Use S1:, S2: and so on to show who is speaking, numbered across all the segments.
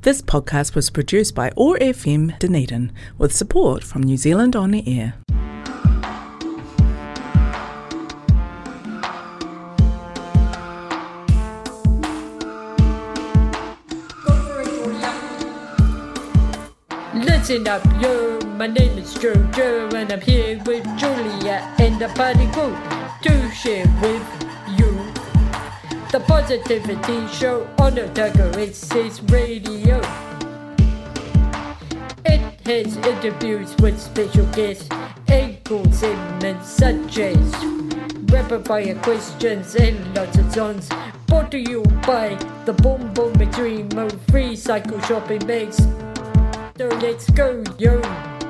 S1: This podcast was produced by OAR FM Dunedin with support from New Zealand On the Air.
S2: Listen up, yo, my name is Jojo and I'm here with Julia and the party group to share with you the Positivity Show on Otago Access Radio. It has interviews with special guests and cool segments such as rapid fire questions and lots of songs brought to you by the Boom Boom Extremo free cycle shopping bags. So let's go, yo!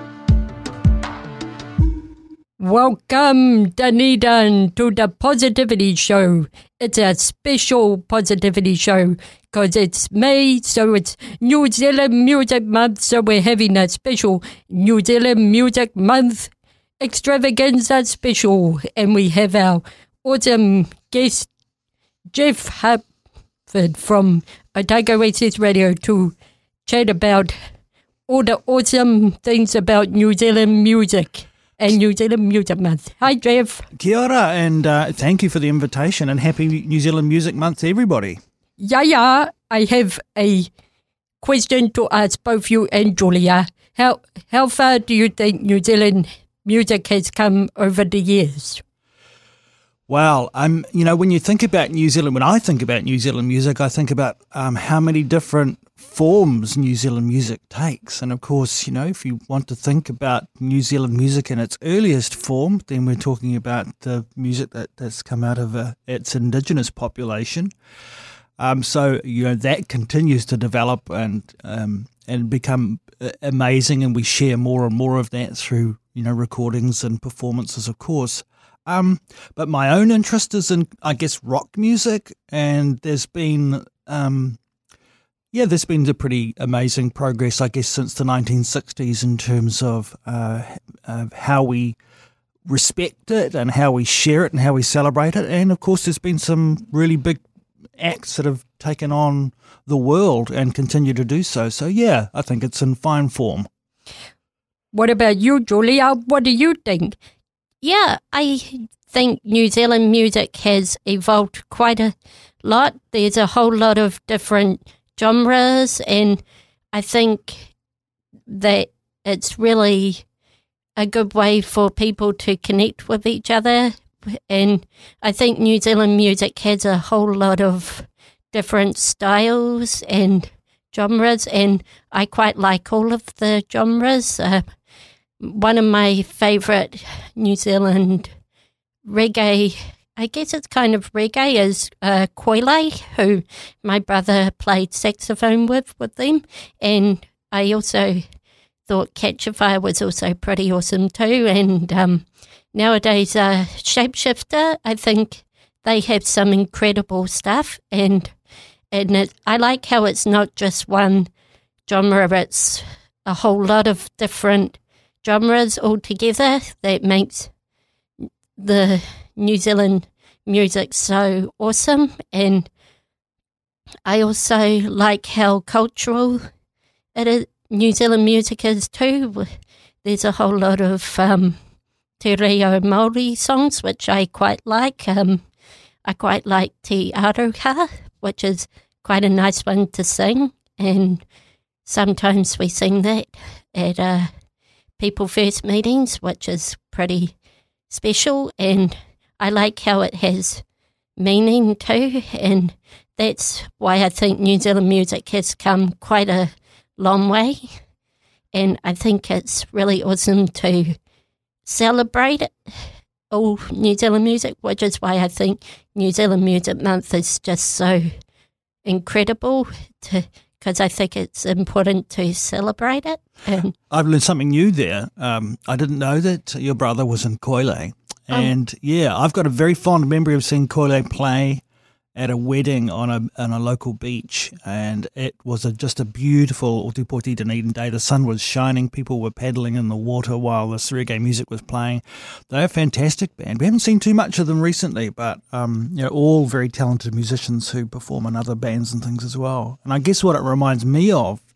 S2: Welcome, Dunedin, to the Positivity Show. It's a special Positivity Show because it's May, so it's New Zealand Music Month, so we're having a special New Zealand Music Month extravaganza special. And we have our awesome guest, Jeff Hartford from Otago Access Radio to chat about all the awesome things about New Zealand music and New Zealand Music Month. Hi, Jeff.
S3: Kia ora, and thank you for the invitation, and happy New Zealand Music Month to everybody.
S2: Yeah, I have a question to ask both you and Julia. How far do you think New Zealand music has come over the years?
S3: Well, when you think about New Zealand, when I think about New Zealand music, I think about how many different forms New Zealand music takes. And of course, if you want to think about New Zealand music in its earliest form, then we're talking about the music that's come out of its indigenous population. So that continues to develop and become amazing, and we share more and more of that through recordings and performances, of course. But my own interest is in, I guess, rock music, and there's been a pretty amazing progress, I guess, since the 1960s in terms of how we respect it and how we share it and how we celebrate it. And, of course, there's been some really big acts that have taken on the world and continue to do so. So, yeah, I think it's in fine form.
S2: What about you, Julia? What do you think?
S4: Yeah, I think New Zealand music has evolved quite a lot. There's a whole lot of different genres, and I think that it's really a good way for people to connect with each other. And I think New Zealand music has a whole lot of different styles and genres, and I quite like all of the genres. One of my favourite New Zealand reggae, I guess it's kind of reggae, is Koile, who my brother played saxophone with them. And I also thought Catchafire was also pretty awesome too. And nowadays, Shapeshifter, I think they have some incredible stuff. And I like how it's not just one genre, it's a whole lot of different genres all together that makes the New Zealand music so awesome. And I also like how cultural New Zealand music is too. There's a whole lot of te reo Māori songs, which I quite like. I quite like Te Aroha, which is quite a nice one to sing. And sometimes we sing that at People First meetings, which is pretty special, and I like how it has meaning too, and that's why I think New Zealand music has come quite a long way, and I think it's really awesome to celebrate it, all New Zealand music, which is why I think New Zealand Music Month is just so incredible because I think it's important to celebrate it. And
S3: I've learned something new there. I didn't know that your brother was in Koile. And, I've got a very fond memory of seeing Koile play at a wedding on a local beach, and it was just a beautiful Ōtepoti Dunedin day. The sun was shining, people were paddling in the water while this reggae music was playing. They're a fantastic band. We haven't seen too much of them recently, but all very talented musicians who perform in other bands and things as well. And I guess what it reminds me of,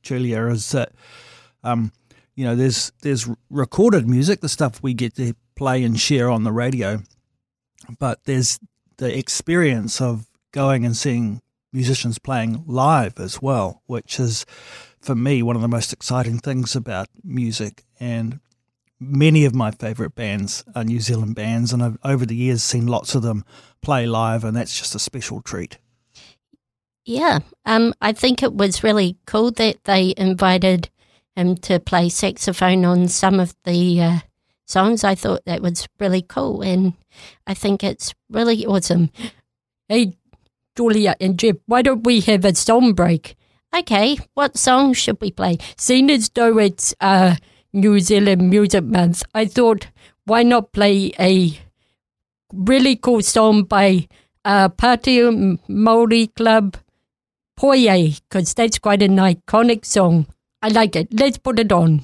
S3: Julia, is that there's recorded music, the stuff we get to play and share on the radio, but there's the experience of going and seeing musicians playing live as well, which is, for me, one of the most exciting things about music. And many of my favourite bands are New Zealand bands, and I've over the years seen lots of them play live, and that's just a special treat.
S4: Yeah, I think it was really cool that they invited him to play saxophone on some of the songs. I thought that was really cool, and I think it's really awesome.
S2: Hey, Julia and Jeff, why don't we have a song break?
S4: Okay, what song should we play?
S2: Seeing as though it's New Zealand Music Month, I thought, why not play a really cool song by Pātea Māori Club, Poie, because that's quite an iconic song. I like it. Let's put it on.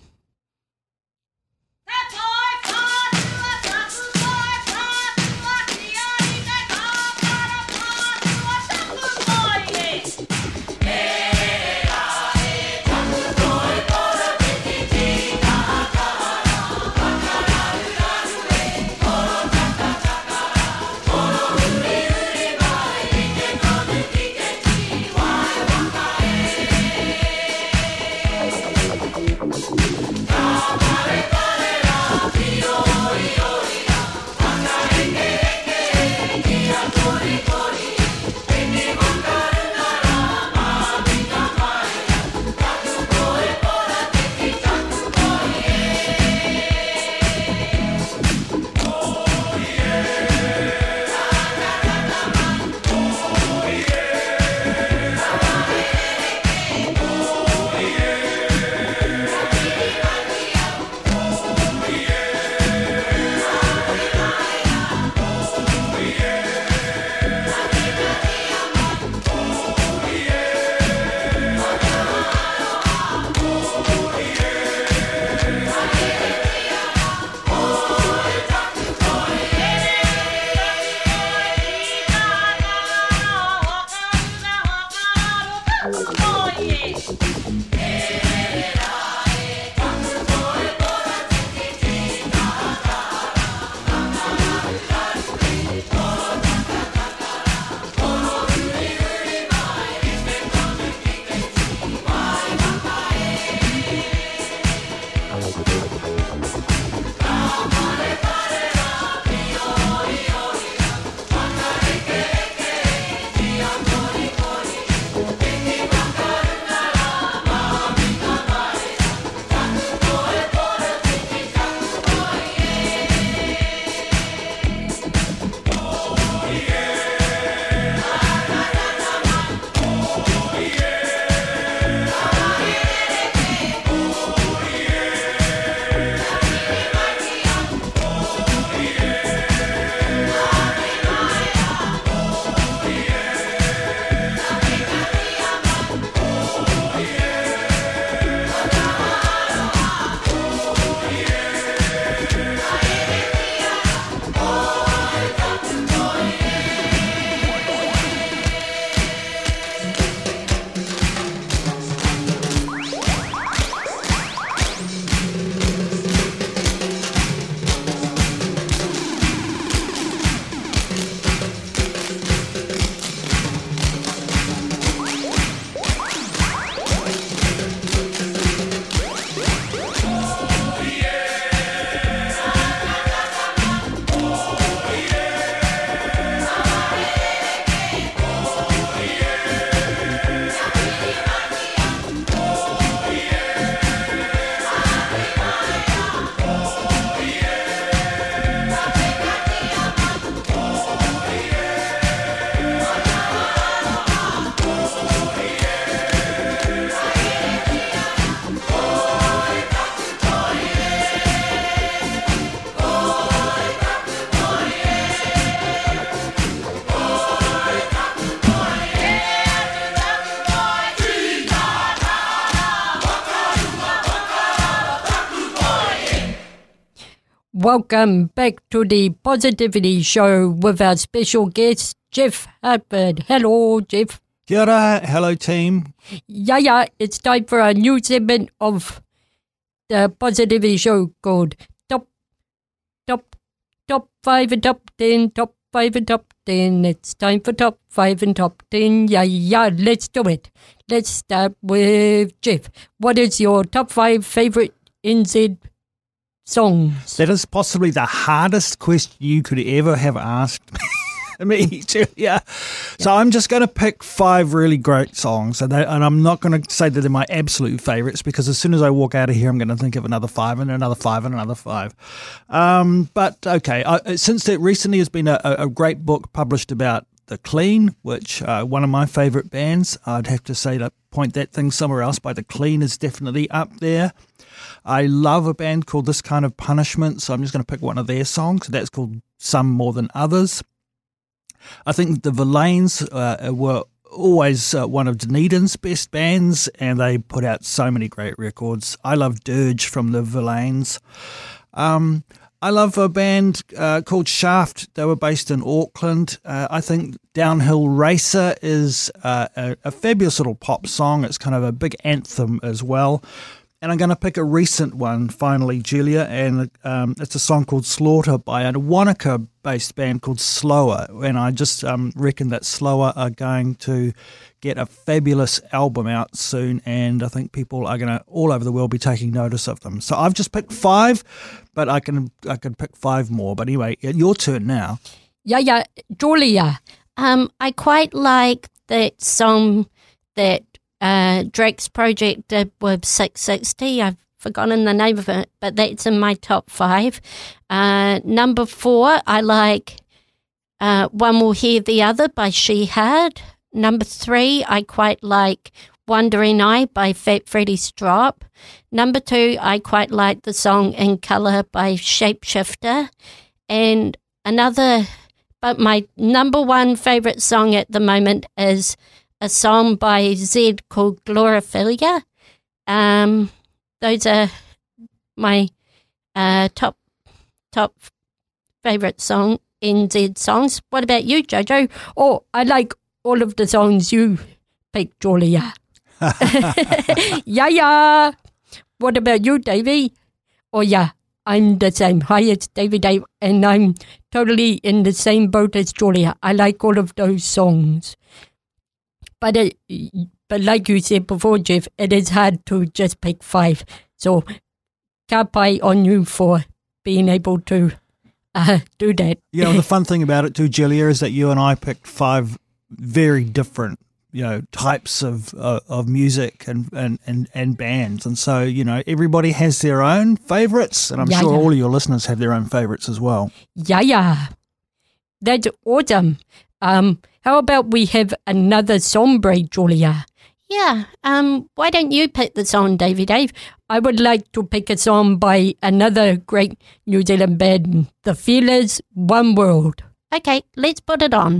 S2: Welcome back to the Positivity Show with our special guest, Jeff Hartford. Hello, Jeff.
S3: Kia ora, hello team.
S2: Yeah, it's time for a new segment of the Positivity Show called Top 5 and Top 10, Top 5 and Top 10. It's time for Top 5 and Top 10. Yeah, let's do it. Let's start with Jeff. What is your top 5 favorite NZ songs?
S3: That is possibly the hardest question you could ever have asked me, Julia. So I'm just going to pick 5 really great songs, and I'm not going to say that they're my absolute favourites, because as soon as I walk out of here, I'm going to think of another 5 and another 5 and another 5. But okay, since there recently has been a great book published about The Clean, which one of my favourite bands, I'd have to say to point that thing somewhere else, by The Clean is definitely up there. I love a band called This Kind of Punishment, so I'm just going to pick one of their songs. That's called Some More Than Others. I think the Verlaines were always one of Dunedin's best bands, and they put out so many great records. I love Dirge from the Verlaines. I love a band called Shaft. They were based in Auckland. I think Downhill Racer is a fabulous little pop song. It's kind of a big anthem as well. And I'm going to pick a recent one, finally, Julia, and it's a song called Slaughter by a Wanaka-based band called Slower. And I just reckon that Slower are going to get a fabulous album out soon, and I think people are going to, all over the world, be taking notice of them. So I've just picked 5, but I can pick 5 more. But anyway, your turn now.
S2: Yeah, Julia.
S4: I quite like that song that Drake's project did with 660. I've forgotten the name of it, but that's in my top 5. Number 4, I like One Will Hear the Other by Shehad. Number 3, I quite like Wandering Eye by Fat Freddie Strop. Number 2, I quite like the song In Colour by Shapeshifter. And but my number 1 favourite song at the moment is a song by Zed called Glorophilia. Those are my top favourite song NZ songs. What about you, Jojo?
S2: Oh, I like all of the songs you picked, Julia. Yeah. What about you, Davey? Oh, yeah, I'm the same. Hi, it's Davey Dave, and I'm totally in the same boat as Julia. I like all of those songs. But like you said before, Jeff, it is hard to just pick 5. So, kapai on you for being able to do that.
S3: Yeah, well, the fun thing about it too, Julia, is that you and I picked 5 very different, types of music and bands, and so everybody has their own favourites, and I'm sure all of your listeners have their own favourites as well.
S2: Yeah, that's awesome. How about we have another song break, Julia?
S4: Yeah. Why don't you pick the song, Davey Dave?
S2: I would like to pick a song by another great New Zealand band, The Feelers, One World.
S4: Okay, let's put it on.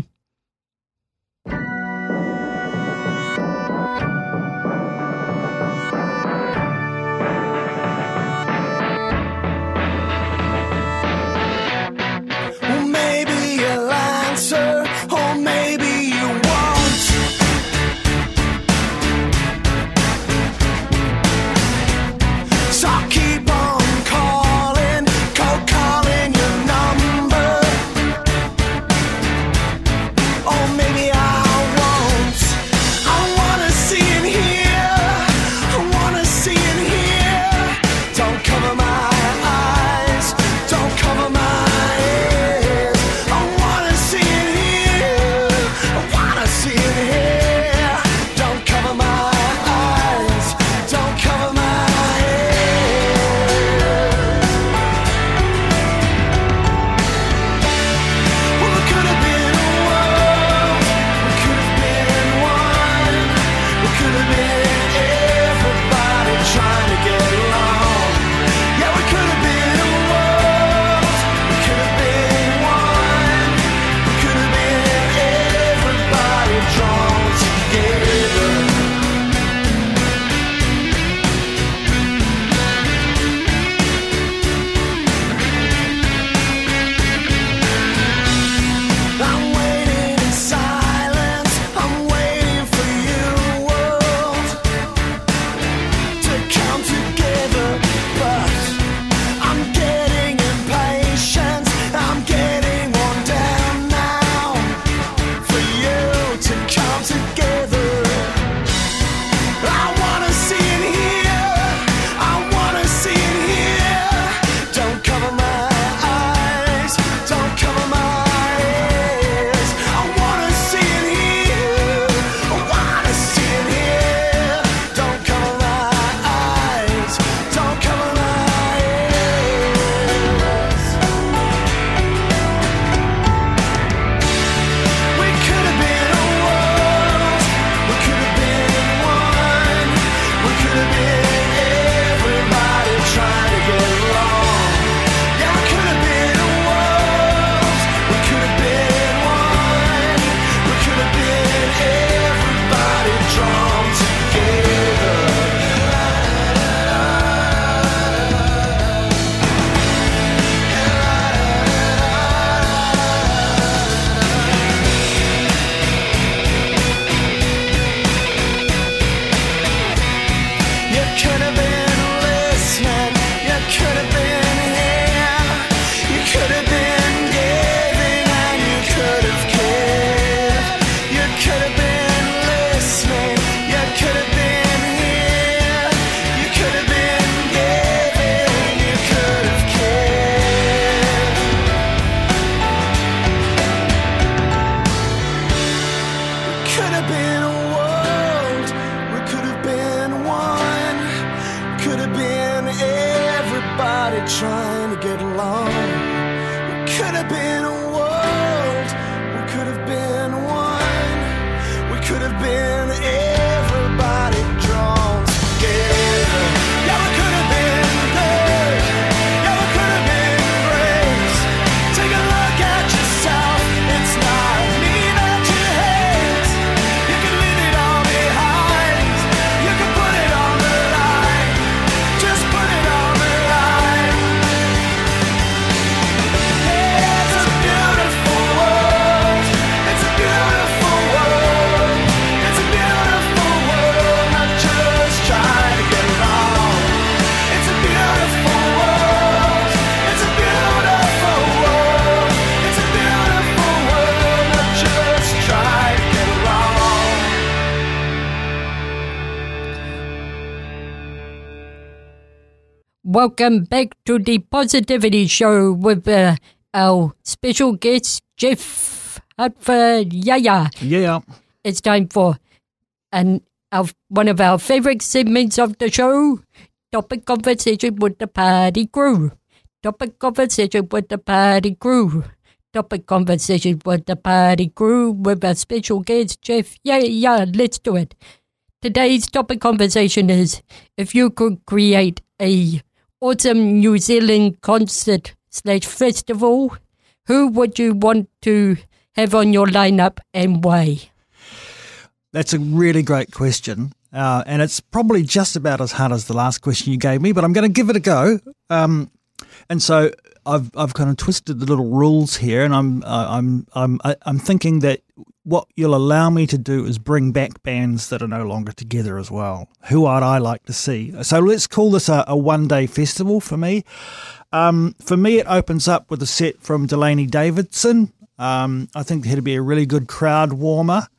S5: trying to get along. We could have been a world, we could have been one, we could have been everybody drawn together. Yeah, we could have been good, yeah, we could have been great. Take a look at yourself, it's not me that you hate. You can leave it all behind, you can put it on the line, just put it on the line. It's a beautiful world, it's a beautiful world, it's a beautiful world, not just trying to get along. It's a beautiful world, it's a beautiful world, it's a beautiful world, not just trying to get along.
S2: Welcome back to the Positivity Show with our special guest, Jeff Hartford. Yeah.
S3: Yeah.
S2: It's time for one of our favourite segments of the show, Topic Conversation with the Party Crew. Topic Conversation with the Party Crew. Topic Conversation with the Party Crew with our special guest, Jeff. Yeah, let's do it. Today's topic conversation is, if you could create a awesome New Zealand concert/festival, who would you want to have on your lineup and why?
S3: That's a really great question. And it's probably just about as hard as the last question you gave me, but I'm going to give it a go. And so I've kind of twisted the little rules here, and I'm thinking that what you'll allow me to do is bring back bands that are no longer together as well. Who would I like to see? So let's call this a one-day festival for me. For me, it opens up with a set from Delaney Davidson. I think he'd be a really good crowd warmer.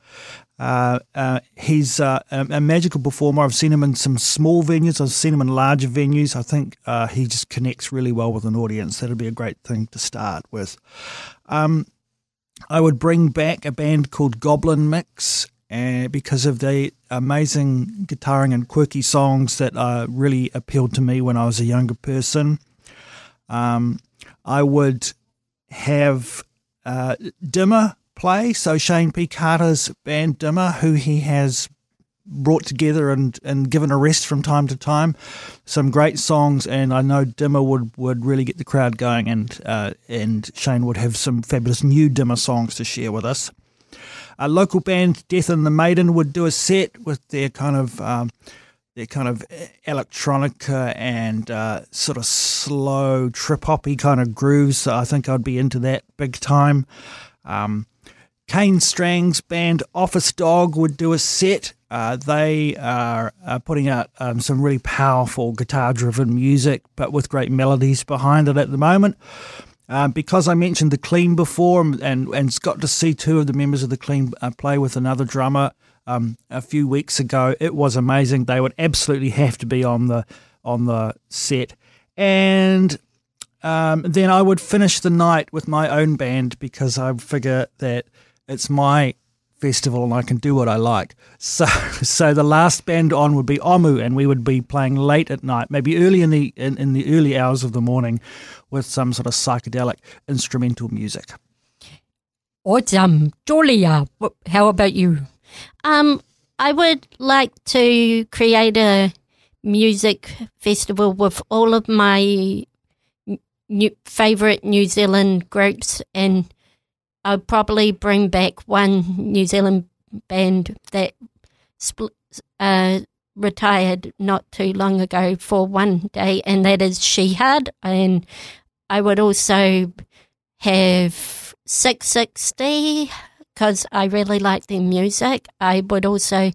S3: He's a magical performer. I've seen him in some small venues. I've seen him in larger venues. I think he just connects really well with an audience. That'd be a great thing to start with. I would bring back a band called Goblin Mix because of the amazing guitaring and quirky songs that really appealed to me when I was a younger person. I would have Dimmer play, so Shane P. Carter's band Dimmer, who he has brought together and given a rest from time to time. Some great songs, and I know Dimmer would really get the crowd going, and Shane would have some fabulous new Dimmer songs to share with us. A local band, Death and the Maiden, would do a set with their kind of electronica and sort of slow trip-hoppy kind of grooves. So I think I'd be into that big time. Kane Strang's band Office Dog would do a set. They are putting out some really powerful guitar-driven music, but with great melodies behind it at the moment. Because I mentioned the Clean before, and got to see two of the members of the Clean play with another drummer a few weeks ago, it was amazing. They would absolutely have to be on the set. And then I would finish the night with my own band, because I figure that it's my festival and I can do what I like. So the last band on would be Omu, and we would be playing late at night, maybe early in the early hours of the morning, with some sort of psychedelic instrumental music.
S2: Awesome. Julia, how about you?
S4: I would like to create a music festival with all of my favourite New Zealand groups, and I'll probably bring back one New Zealand band that retired not too long ago for one day, and that is Shehad. And I would also have 660, because I really like their music. I would also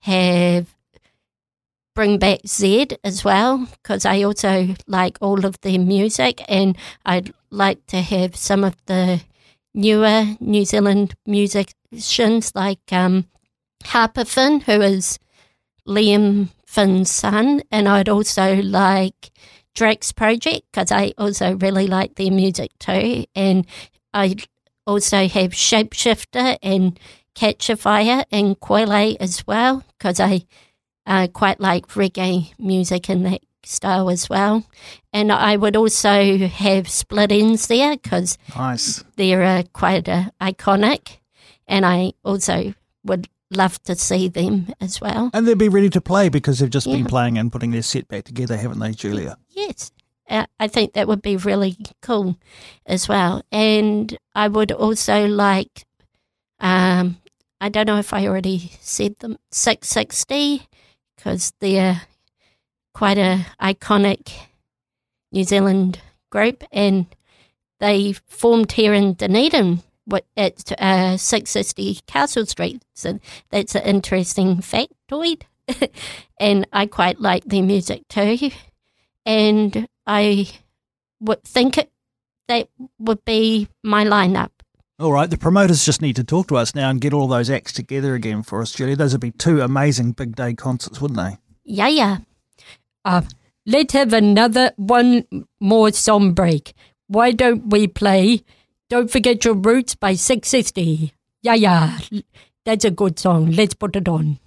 S4: bring back Zed as well, because I also like all of their music, and I'd like to have some of the newer New Zealand musicians like Harper Finn, who is Liam Finn's son, and I'd also like Drax Project, because I also really like their music too, and I'd also have Shapeshifter and Catch a Fire and Koile as well, because I quite like reggae music and that style as well. And I would also have Split Enz there because
S3: Nice.
S4: they're quite iconic, and I also would love to see them as well.
S3: And they'll be ready to play because they've just been
S4: Yeah.
S3: playing and putting their set back together, haven't they, Julia?
S4: Yes, I think that would be really cool as well. And I would also like, I don't know if I already said them, 660, because they're quite a iconic New Zealand group, and they formed here in Dunedin at 660 Castle Street. So that's an interesting factoid. And I quite like their music too. And I would think that would be my lineup.
S3: All right, the promoters just need to talk to us now and get all those acts together again for us, Julia. Those would be 2 amazing big day concerts, wouldn't they?
S4: Yeah.
S2: Let's have one more song break. Why don't we play Don't Forget Your Roots by 660? Yeah. That's a good song. Let's put it on.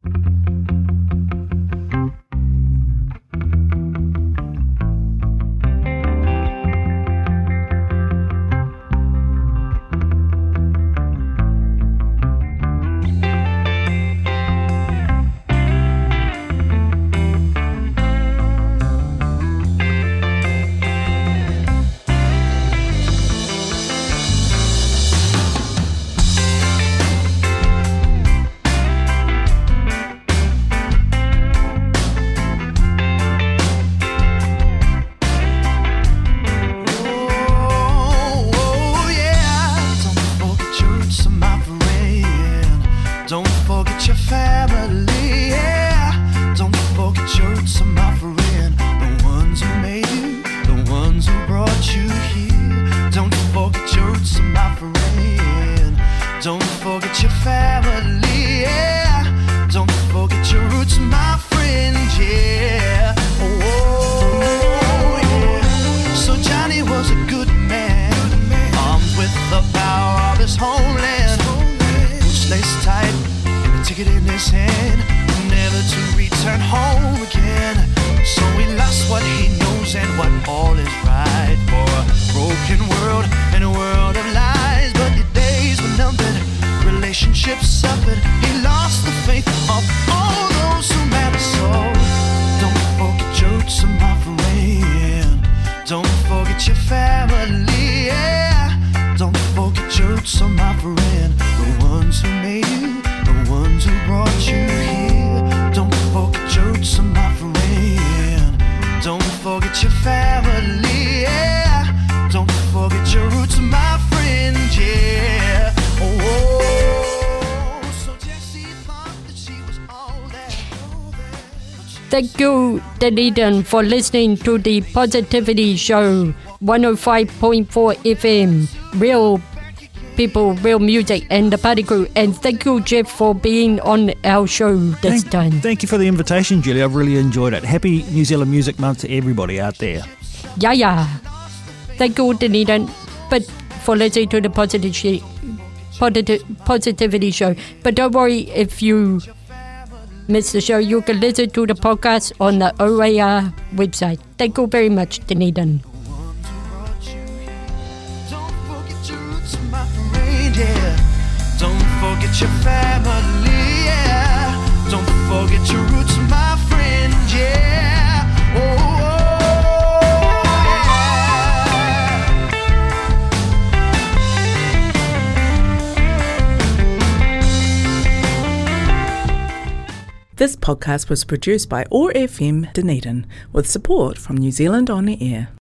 S2: Thank you, Dunedin, for listening to the Positivity Show, 105.4 FM, real people, real music, and the party crew. And thank you, Jeff, for being on our show this time.
S3: Thank you for the invitation, Julia. I've really enjoyed it. Happy New Zealand Music Month to everybody out there.
S2: Yeah. Thank you, Dunedin, for listening to the Positivity Show. But don't worry if you miss the show. You can listen to the podcast on the OAR website. Thank you very much, Dunedin.
S5: Don't forget your family, yeah. Don't forget your roots, my friend, yeah. Oh,
S1: This podcast was produced by OAR FM Dunedin with support from New Zealand On Air.